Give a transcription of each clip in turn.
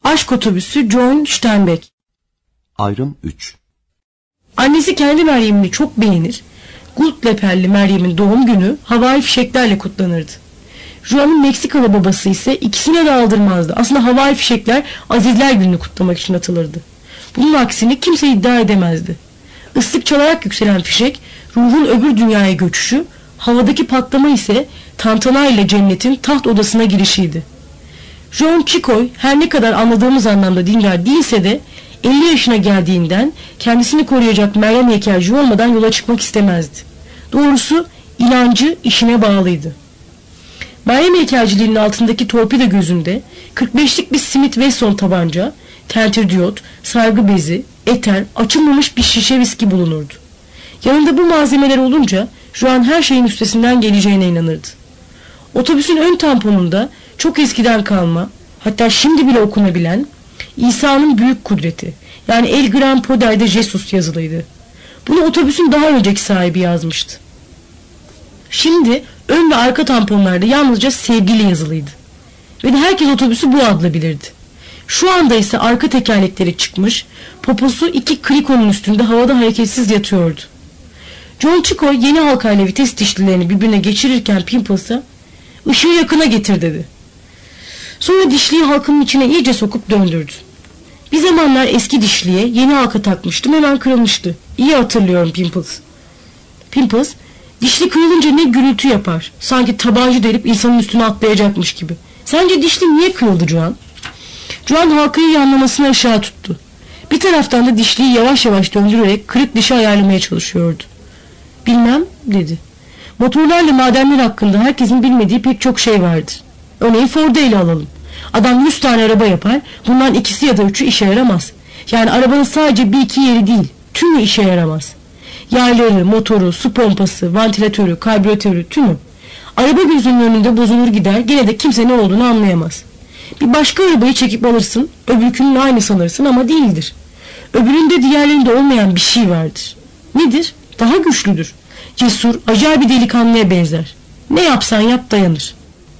Aşk otobüsü John Steinbeck. Ayrım 3. Annesi kendi Meryem'ini çok beğenir. Gult leperli Meryem'in doğum günü havai fişeklerle kutlanırdı. Juan'ın Meksikalı babası ise ikisine de aldırmazdı. Aslında havai fişekler Azizler Günü'nü kutlamak için atılırdı. Bunun aksini kimse iddia edemezdi. Islık çalarak yükselen fişek ruhun öbür dünyaya göçüşü, havadaki patlama ise tantana ile cennetin taht odasına girişiydi. John Chicoy her ne kadar anladığımız anlamda dindar değilse de 50 yaşına geldiğinden kendisini koruyacak Meryem heykelci olmadan yola çıkmak istemezdi. Doğrusu inancı işine bağlıydı. Meryem heykelciliğinin altındaki torpido gözünde 45'lik bir Smith Wesson tabanca, tentürdiyot, sargı bezi, eter, açılmamış bir şişe viski bulunurdu. Yanında bu malzemeler olunca Juan her şeyin üstesinden geleceğine inanırdı. Otobüsün ön tamponunda çok eskiden kalma, hatta şimdi bile okunabilen İsa'nın büyük kudreti, yani El Gran Poder de Jesus yazılıydı. Bunu otobüsün daha önceki sahibi yazmıştı. Şimdi ön ve arka tamponlarda yalnızca sevgili yazılıydı. Ve de herkes otobüsü bu adla bilirdi. Şu anda ise arka tekerlekleri çıkmış, poposu iki krikonun üstünde havada hareketsiz yatıyordu. John Chicoy yeni halkayla vites dişlilerini birbirine geçirirken Pimples'a "Işığı yakına getir" dedi. Sonra dişliyi halkının içine iyice sokup döndürdü. Bir zamanlar eski dişliye yeni halka takmıştım, hemen kırılmıştı. İyi hatırlıyorum Pimples. Pimples, dişli kırılınca ne gürültü yapar. Sanki tabanca delip insanın üstüne atlayacakmış gibi. Sence dişli niye kırıldı Juan? Juan halkayı yanlamasını aşağı tuttu. Bir taraftan da dişliyi yavaş yavaş döndürerek kırık dişi ayarlamaya çalışıyordu. Bilmem dedi. Motorlarla madenler hakkında herkesin bilmediği pek çok şey vardır. Örneğin Ford'u ele alalım. Adam 100 tane araba yapar, bundan ikisi ya da üçü işe yaramaz. Yani arabanın sadece bir iki yeri değil, tümü işe yaramaz. Yayları, motoru, su pompası, vantilatörü, karbüratörü, tümü. Araba gözünün önünde bozulur gider, gene de kimse ne olduğunu anlayamaz. Bir başka arabayı çekip alırsın, öbürkünün aynı sanırsın ama değildir. Öbüründe diğerlerinde olmayan bir şey vardır. Nedir? Daha güçlüdür. Cesur, acayip bir delikanlıya benzer. Ne yapsan yap dayanır.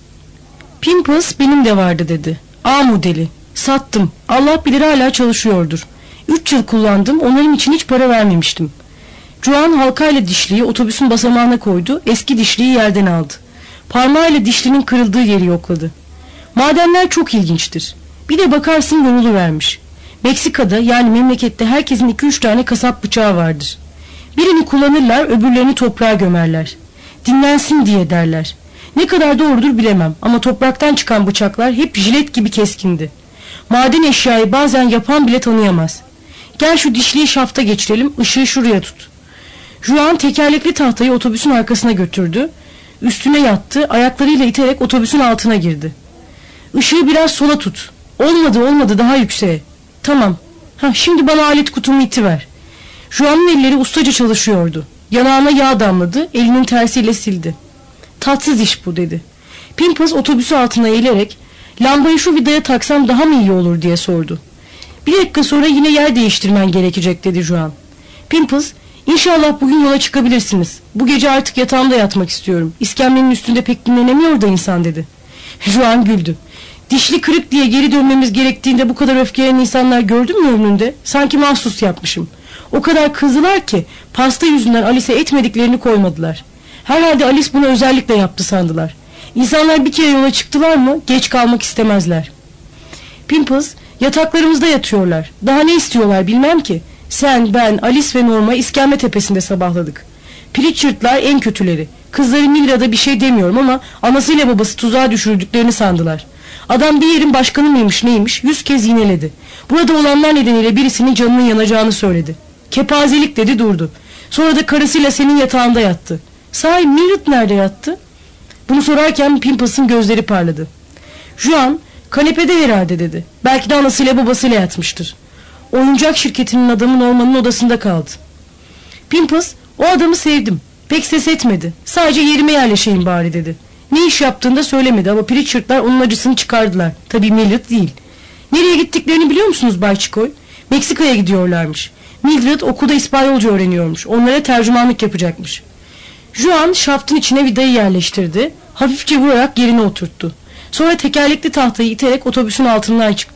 Pimples benim de vardı dedi. A modeli. Sattım. Allah bilir hala çalışıyordur. 3 yıl kullandım, onların için hiç para vermemiştim. Juan halkayla dişliyi otobüsün basamağına koydu, eski dişliyi yerden aldı. Parmağıyla dişlinin kırıldığı yeri yokladı. Madenler çok ilginçtir. Bir de bakarsın yoruluvermiş. Meksika'da, yani memlekette herkesin 2-3 tane kasap bıçağı vardır. Birini kullanırlar, öbürlerini toprağa gömerler. Dinlensin diye derler. Ne kadar doğrudur bilemem ama topraktan çıkan bıçaklar hep jilet gibi keskindi. Maden eşyayı bazen yapan bile tanıyamaz. Gel şu dişliyi şafta geçirelim, ışığı şuraya tut. Juan tekerlekli tahtayı otobüsün arkasına götürdü. Üstüne yattı, ayaklarıyla iterek otobüsün altına girdi. Işığı biraz sola tut. Olmadı daha yükseğe. Tamam. Şimdi bana alet kutumu itiver. Juan'ın elleri ustaca çalışıyordu. Yanağına yağ damladı, elinin tersiyle sildi. Tatsız iş bu dedi. Pimples otobüsü altına eğilerek lambayı şu vidaya taksam daha mı iyi olur diye sordu. Bir dakika sonra yine yer değiştirmen gerekecek dedi Juan. Pimples, İnşallah bugün yola çıkabilirsiniz. Bu gece artık yatağımda yatmak istiyorum. İskemlenin üstünde pek dinlenemiyor da insan dedi. Juan güldü. Dişli kırık diye geri dönmemiz gerektiğinde bu kadar öfkelenen insanlar gördün mü ömründe? Sanki mahsus yapmışım. O kadar kızdılar ki pasta yüzünden Alice'e etmediklerini koymadılar. Herhalde Alice bunu özellikle yaptı sandılar. İnsanlar bir kere yola çıktılar mı geç kalmak istemezler. Pimples, yataklarımızda yatıyorlar. Daha ne istiyorlar bilmem ki. Sen, ben, Alice ve Norma iskemle tepesinde sabahladık. Pritchard'lar en kötüleri. Kızları Milrad'a bir şey demiyorum ama anasıyla babası tuzağa düşürüldüklerini sandılar. Adam bir yerin başkanı mıymış neymiş 100 kez yineledi. Burada olanlar nedeniyle birisinin canının yanacağını söyledi. Kepazelik dedi durdu. Sonra da karısıyla senin yatağında yattı. Sahi Milrad nerede yattı? Bunu sorarken Pimples'ın gözleri parladı. Juan kanepede herhalde dedi. Belki de anasıyla babasıyla yatmıştır. Oyuncak şirketinin adamı Norman'ın odasında kaldı. Pimples, o adamı sevdim. Pek ses etmedi. Sadece yerime yerleşeyim bari dedi. Ne iş yaptığını da söylemedi ama Pritchard'lar onun acısını çıkardılar. Tabii Mildred değil. Nereye gittiklerini biliyor musunuz Bay Chicoy? Meksika'ya gidiyorlarmış. Mildred okulda İspanyolca öğreniyormuş. Onlara tercümanlık yapacakmış. Juan şaftın içine vidayı yerleştirdi. Hafifçe vurarak yerine oturttu. Sonra tekerlekli tahtayı iterek otobüsün altından çıktı.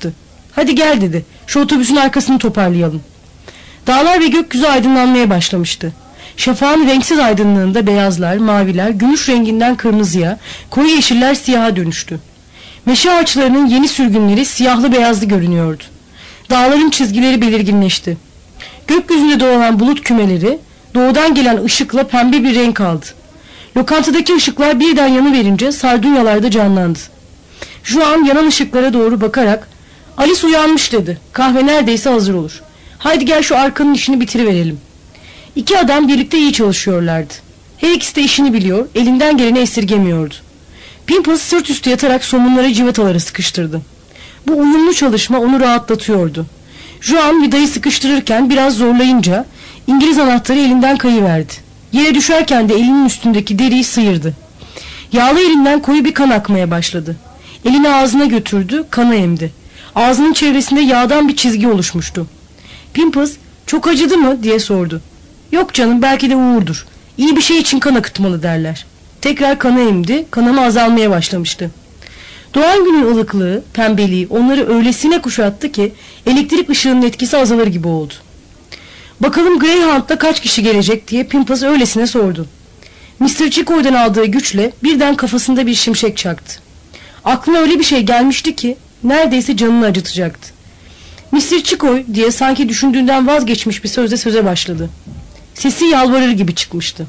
Hadi gel dedi. Şu otobüsün arkasını toparlayalım. Dağlar ve gökyüzü aydınlanmaya başlamıştı. Şafağın renksiz aydınlığında beyazlar, maviler, gümüş renginden kırmızıya, koyu yeşiller siyaha dönüştü. Meşe ağaçlarının yeni sürgünleri siyahlı beyazlı görünüyordu. Dağların çizgileri belirginleşti. Gökyüzünde dolanan bulut kümeleri doğudan gelen ışıkla pembe bir renk aldı. Lokantadaki ışıklar birden yanıverince sardunyalar da canlandı. Juan yanan ışıklara doğru bakarak "Alice uyanmış" dedi. "Kahve neredeyse hazır olur. Haydi gel şu arkanın işini bitiriverelim." İki adam birlikte iyi çalışıyorlardı. Her ikisi de işini biliyor, elinden geleni esirgemiyordu. Pimples sırt üstü yatarak somunları civataları sıkıştırdı. Bu uyumlu çalışma onu rahatlatıyordu. Juan vidayı sıkıştırırken biraz zorlayınca İngiliz anahtarı elinden kayıverdi. Yere düşerken de elinin üstündeki deriyi sıyırdı. Yağlı elinden koyu bir kan akmaya başladı. Elini ağzına götürdü, kanı emdi. Ağzının çevresinde yağdan bir çizgi oluşmuştu. Pimples, "Çok acıdı mı?" diye sordu. "Yok canım, belki de uğurdur. İyi bir şey için kan akıtmalı derler." Tekrar kanı emdi, kanama azalmaya başlamıştı. Doğan günün ılıklığı, pembeliği onları öylesine kuşattı ki elektrik ışığının etkisi azalır gibi oldu. "Bakalım Greyhound'da kaç kişi gelecek?" diye Pimples öylesine sordu. Mr. Chicoy'dan aldığı güçle birden kafasında bir şimşek çaktı. Aklına öyle bir şey gelmişti ki neredeyse canını acıtacaktı. "Mr. Chicoy" diye sanki düşündüğünden vazgeçmiş bir sözle söze başladı. Sesi yalvarır gibi çıkmıştı.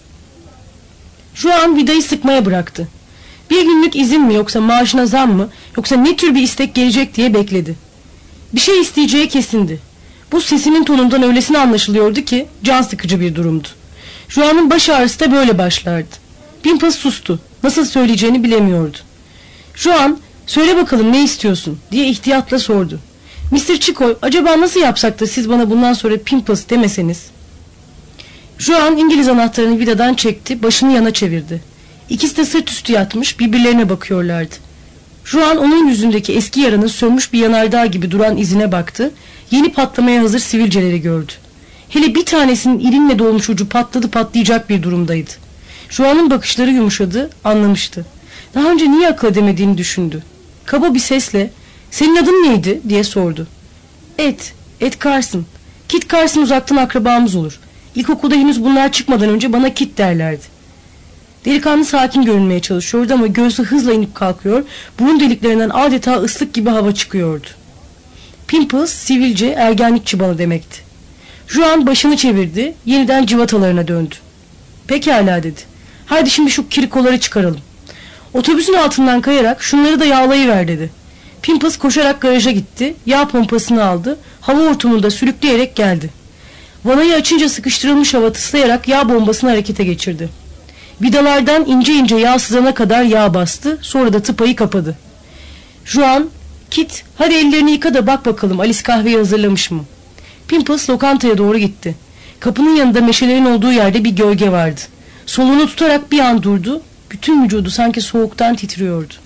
Şu an vidayı sıkmaya bıraktı. Bir günlük izin mi, yoksa maaşına zam mı, yoksa ne tür bir istek gelecek diye bekledi. Bir şey isteyeceği kesindi. Bu sesinin tonundan öylesine anlaşılıyordu ki can sıkıcı bir durumdu. Juan'ın baş ağrısı da böyle başlardı. Pimples sustu. Nasıl söyleyeceğini bilemiyordu. Juan, "Söyle bakalım ne istiyorsun?" diye ihtiyatla sordu. "Mr. Chicoy, acaba nasıl yapsak da siz bana bundan sonra Pimples demeseniz?" Juan İngiliz anahtarını vidadan çekti, başını yana çevirdi. İkisi de sırt üstü yatmış, birbirlerine bakıyorlardı. Juan onun yüzündeki eski yaranın sönmüş bir yanardağ gibi duran izine baktı, yeni patlamaya hazır sivilceleri gördü. Hele bir tanesinin irinle dolmuş ucu patladı patlayacak bir durumdaydı. Juan'ın bakışları yumuşadı, anlamıştı. Daha önce niye akıl edemediğini düşündü. Kaba bir sesle, "Senin adın neydi?" diye sordu. Ed Carson. Kit Carson uzaktan akrabamız olur. İlkokulda henüz bunlar çıkmadan önce bana Kit derlerdi." Delikanlı sakin görünmeye çalışıyordu ama göğsü hızla inip kalkıyor, burun deliklerinden adeta ıslık gibi hava çıkıyordu. Pimples, sivilce, ergenlik çıbanı demekti. Juan başını çevirdi, yeniden civatalarına döndü. "Pekala" dedi. "Haydi şimdi şu kirikoları çıkaralım." Otobüsün altından kayarak "Şunları da yağlayıver" dedi. Pimples koşarak garaja gitti, yağ pompasını aldı, hava hortumunda sürükleyerek geldi. Vanayı açınca sıkıştırılmış hava tıslayarak yağ bombasını harekete geçirdi. Vidalardan ince ince yağ sızana kadar yağ bastı, sonra da tıpayı kapadı. Juan, "Kit, hadi ellerini yıka da bak bakalım Alice kahveyi hazırlamış mı?" Pimples lokantaya doğru gitti. Kapının yanında meşelerin olduğu yerde bir gölge vardı. Soluğunu tutarak bir an durdu, bütün vücudu sanki soğuktan titriyordu.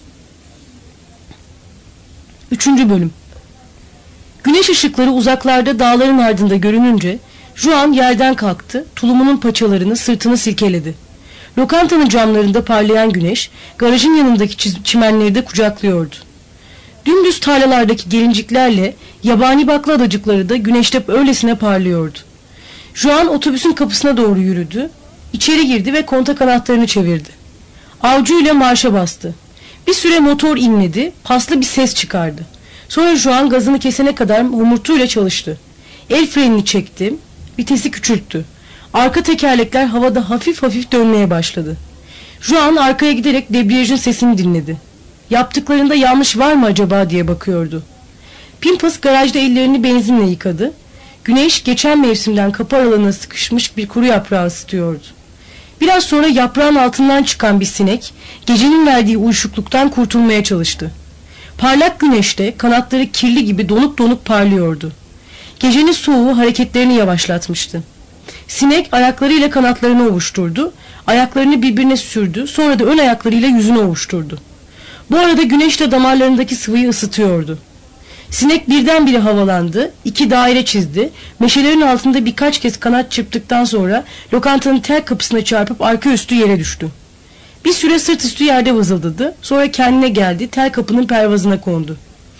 3. Bölüm. Güneş ışıkları uzaklarda dağların ardında görününce Juan yerden kalktı, tulumunun paçalarını, sırtını silkeledi. Lokantanın camlarında parlayan güneş garajın yanındaki çimenleri de kucaklıyordu. Dümdüz tarlalardaki gelinciklerle yabani bakla adacıkları da güneşte öylesine parlıyordu. Juan otobüsün kapısına doğru yürüdü, içeri girdi ve kontak anahtarını çevirdi. Avcuyla marşa bastı. Bir süre motor inledi, paslı bir ses çıkardı. Sonra Juan gazını kesene kadar homurtuyla çalıştı. El frenini çekti, vitesi küçülttü. Arka tekerlekler havada hafif hafif dönmeye başladı. Juan arkaya giderek debriyajın sesini dinledi. Yaptıklarında yanlış var mı acaba diye bakıyordu. Pimples garajda ellerini benzinle yıkadı. Güneş geçen mevsimden kapı aralığına sıkışmış bir kuru yaprağı ısıtıyordu. Biraz sonra yaprağın altından çıkan bir sinek gecenin verdiği uyuşukluktan kurtulmaya çalıştı. Parlak güneşte kanatları kirli gibi donup donup parlıyordu. Gecenin soğuğu hareketlerini yavaşlatmıştı. Sinek ayaklarıyla kanatlarını ovuşturdu, ayaklarını birbirine sürdü, sonra da ön ayaklarıyla yüzünü ovuşturdu. Bu arada güneş de damarlarındaki sıvıyı ısıtıyordu. Sinek birdenbire havalandı, 2 daire çizdi, meşelerin altında birkaç kez kanat çırptıktan sonra lokantanın tel kapısına çarpıp arka üstü yere düştü. Bir süre sırt üstü yerde vızıldadı, sonra kendine geldi, tel kapının pervazına kondu.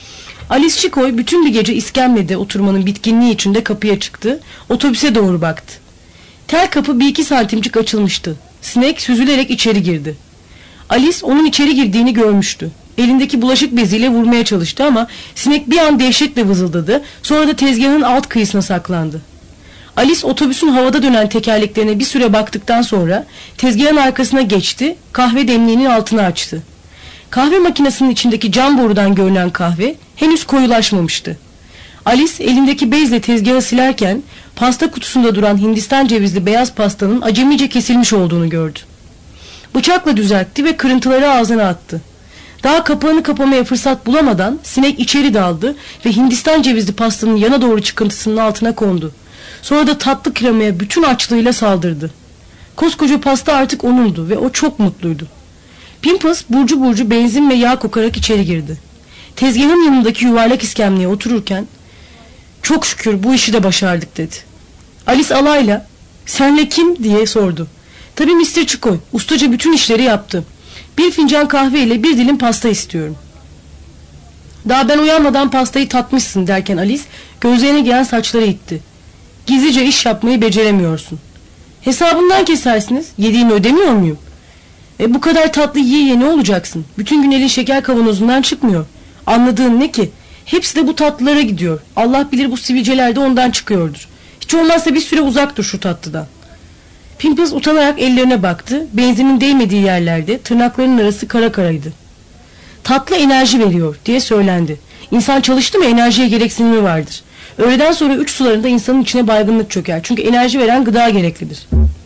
Alice Chicoy bütün bir gece iskemlede oturmanın bitkinliği içinde kapıya çıktı. Otobüse doğru baktı. Tel kapı 1-2 santimcik açılmıştı. Sinek süzülerek içeri girdi. Alice onun içeri girdiğini görmüştü. Elindeki bulaşık beziyle vurmaya çalıştı ama sinek bir an dehşetle vızıldadı. Sonra da tezgahın alt kıyısına saklandı. Alice otobüsün havada dönen tekerleklerine bir süre baktıktan sonra tezgahın arkasına geçti, kahve demliğinin altını açtı. Kahve makinesinin içindeki cam borudan görünen kahve henüz koyulaşmamıştı. Alice elindeki bezle tezgahı silerken pasta kutusunda duran Hindistan cevizli beyaz pastanın acemice kesilmiş olduğunu gördü. Bıçakla düzeltti ve kırıntıları ağzına attı. Daha kapağını kapamaya fırsat bulamadan sinek içeri daldı ve Hindistan cevizli pastanın yana doğru çıkıntısının altına kondu. Sonra da tatlı kremaya bütün açlığıyla saldırdı. Koskoca pasta artık onundu ve o çok mutluydu. Pimples burcu burcu benzin ve yağ kokarak içeri girdi. Tezgahın yanındaki yuvarlak iskemleye otururken "Çok şükür bu işi de başardık" dedi. Alice alayla "Senle kim?" diye sordu. "Tabii Mr. Chicoy, ustaca bütün işleri yaptı. Bir fincan kahve ile bir dilim pasta istiyorum." "Daha ben uyanmadan pastayı tatmışsın" derken Alice gözlerine gelen saçları itti. "Gizlice iş yapmayı beceremiyorsun." "Hesabından kesersiniz, yediğimi ödemiyor muyum?" Bu kadar tatlı yiye ne olacaksın? Bütün gün elin şeker kavanozundan çıkmıyor. Anladığın ne ki? Hepsi de bu tatlılara gidiyor. Allah bilir bu sivilceler de ondan çıkıyordur. Hiç olmazsa bir süre uzak dur şu tatlıdan. Pimples utanarak ellerine baktı. Benzinin değmediği yerlerde tırnaklarının arası kara karaydı. "Tatlı enerji veriyor" diye söylendi. "İnsan çalıştı mı enerjiye gereksinimi vardır. Öğleden sonra 3 sularında insanın içine baygınlık çöker. Çünkü enerji veren gıda gereklidir."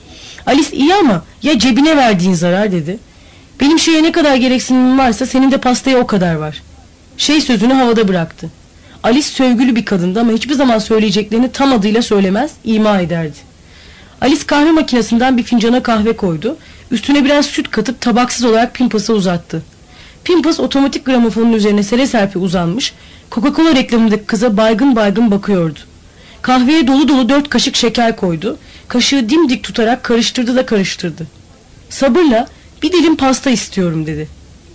Alice iyi ama ya cebine verdiğin zarar dedi. "Benim şeye ne kadar gereksinimim varsa senin de pastaya o kadar var." Sözünü havada bıraktı. Alice sövgülü bir kadındı ama hiçbir zaman söyleyeceklerini tam adıyla söylemez, ima ederdi. Alice kahve makinesinden bir fincana kahve koydu. Üstüne biraz süt katıp tabaksız olarak Pimples'a uzattı. Pimples otomatik gramofonun üzerine sere serpi uzanmış, Coca-Cola reklamındaki kıza baygın baygın bakıyordu. Kahveye dolu dolu 4 kaşık şeker koydu. Kaşığı dimdik tutarak karıştırdı da karıştırdı. "Sabırla bir dilim pasta istiyorum" dedi.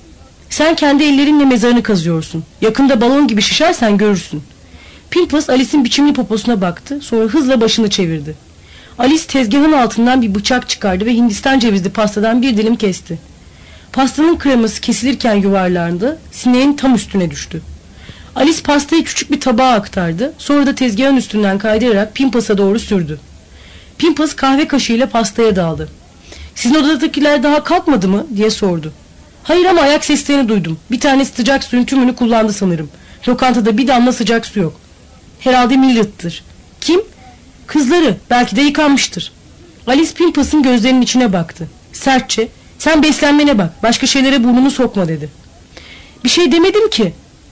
"Sen kendi ellerinle mezarını kazıyorsun. Yakında balon gibi şişersen görürsün." Pimples Alice'in biçimli poposuna baktı. Sonra hızla başını çevirdi. Alice tezgahın altından bir bıçak çıkardı ve Hindistan cevizli pastadan bir dilim kesti. Pastanın kreması kesilirken yuvarlandı. Sineğin tam üstüne düştü. Alice pastayı küçük bir tabağa aktardı. Sonra da tezgahın üstünden kaydırarak Pimples'a doğru sürdü. Pimples kahve kaşığıyla pastaya daldı. "Sizin odadakiler daha kalkmadı mı?" diye sordu. "Hayır ama ayak seslerini duydum. Bir tanesi sıcak suyun tümünü kullandı sanırım. Lokantada bir damla sıcak su yok." "Herhalde Mildred'tır." "Kim?" "Kızları. Belki de yıkanmıştır." Alice Pimples'ın gözlerinin içine baktı. Sertçe "Sen beslenmene bak. Başka şeylere burnunu sokma" dedi. "Bir şey demedim ki."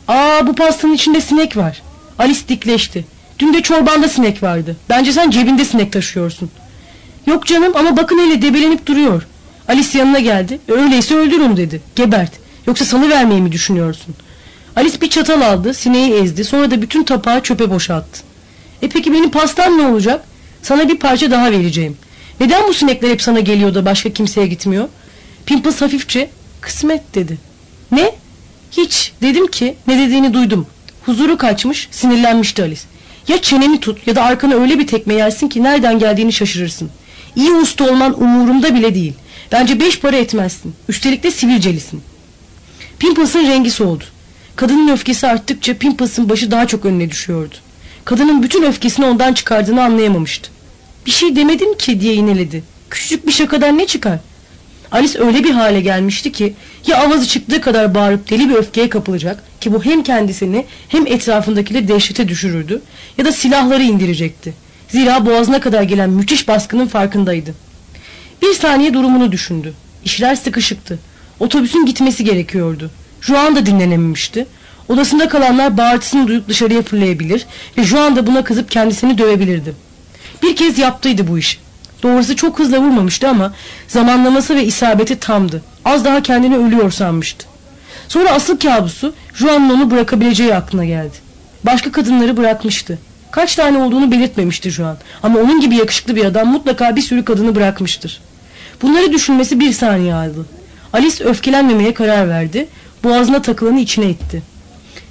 Bu pastanın içinde sinek var." Alice dikleşti. "Dün de çorbanda sinek vardı. Bence sen cebinde sinek taşıyorsun." "Yok canım ama bakın hele debelenip duruyor." Alice yanına geldi. "Öyleyse öldür onu" dedi. "Gebert. Yoksa salıvermeyi mi düşünüyorsun?" Alice bir çatal aldı, sineği ezdi. Sonra da bütün tabağı çöpe boşalttı. Peki benim pastam ne olacak?" "Sana bir parça daha vereceğim." "Neden bu sinekler hep sana geliyor da başka kimseye gitmiyor?" Pimples hafifçe "Kısmet" dedi. "Ne?" "Hiç. Dedim ki ne dediğini duydum." Huzuru kaçmış, sinirlenmişti Alice. "Ya çeneni tut ya da arkana öyle bir tekme yersin ki nereden geldiğini şaşırırsın. İyi usta olman umurumda bile değil. Bence 5 para etmezsin. Üstelik de sivilcelisin." Pimples'ın rengi soldu. Kadının öfkesi arttıkça Pimples'ın başı daha çok önüne düşüyordu. Kadının bütün öfkesini ondan çıkardığını anlayamamıştı. "Bir şey demedim ki" diye ineledi. "Küçücük bir şakadan ne çıkar?" Alice öyle bir hale gelmişti ki ya avazı çıktığı kadar bağırıp deli bir öfkeye kapılacak ki bu hem kendisini hem etrafındakileri dehşete düşürürdü ya da silahları indirecekti. Zira boğazına kadar gelen müthiş baskının farkındaydı. Bir saniye durumunu düşündü. İşler sıkışıktı. Otobüsün gitmesi gerekiyordu. Juan da dinlenememişti. Odasında kalanlar bağırtısını duyup dışarıya fırlayabilir ve Juan da buna kızıp kendisini dövebilirdi. Bir kez yaptıydı bu işi. Doğrusu çok hızla vurmamıştı ama zamanlaması ve isabeti tamdı. Az daha kendini ölüyor sanmıştı. Sonra asıl kabusu Juan'ın onu bırakabileceği aklına geldi. Başka kadınları bırakmıştı. Kaç tane olduğunu belirtmemişti Juan. Ama onun gibi yakışıklı bir adam mutlaka bir sürü kadını bırakmıştır. Bunları düşünmesi bir saniye aldı. Alice öfkelenmemeye karar verdi. Boğazına takılanı içine itti.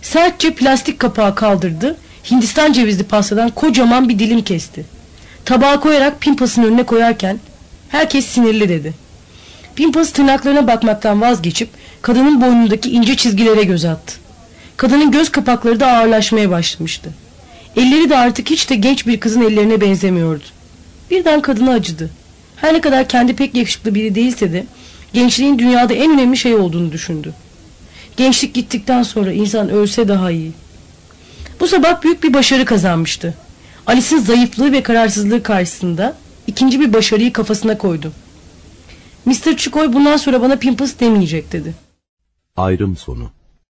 Sertçe plastik kapağı kaldırdı. Hindistan cevizli pastadan kocaman bir dilim kesti. Tabağa koyarak Pimpas'ın önüne koyarken herkes sinirli dedi. Pimpas tırnaklarına bakmaktan vazgeçip kadının boynundaki ince çizgilere göz attı. Kadının göz kapakları da ağırlaşmaya başlamıştı. Elleri de artık hiç de genç bir kızın ellerine benzemiyordu. Birden kadına acıdı. Her ne kadar kendi pek yakışıklı biri değilse de gençliğin dünyada en önemli şey olduğunu düşündü. Gençlik gittikten sonra insan ölse daha iyi. Bu sabah büyük bir başarı kazanmıştı. Alice'in zayıflığı ve kararsızlığı karşısında ikinci bir başarıyı kafasına koydu. Mr. Chukoy bundan sonra bana Pimples demeyecek dedi. Ayrım sonu.